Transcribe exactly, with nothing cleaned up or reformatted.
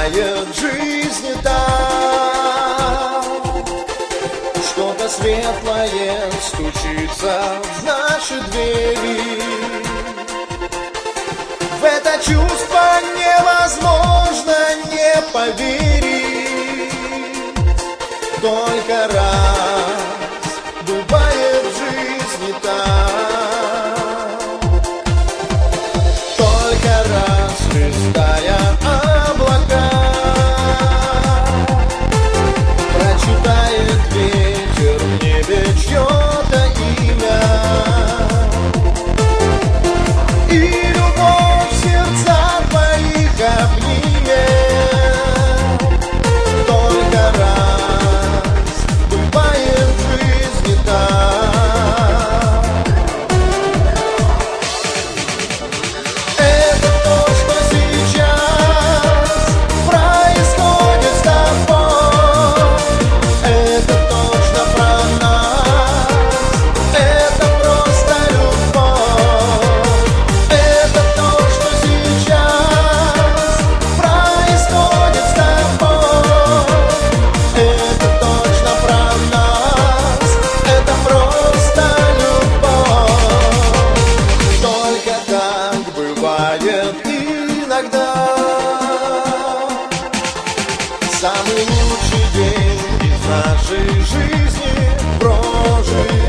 бывает в жизни так. Что-то светлое стучится в наши двери. В это чувство невозможно не поверить. Только раз бывает в жизни так. Только раз листая облака, прочитает ветер в небе чье-то имя. И любовь в сердца твоих обнимет. Только раз бывает в жизни так. Это то, что сейчас происходит с тобой. Это точно про нас. Это просто любовь. Это то, что сейчас происходит с тобой. Это точно про нас. Это просто любовь. Только так бывает иногда. Самый лучший день из нашей жизни прожит.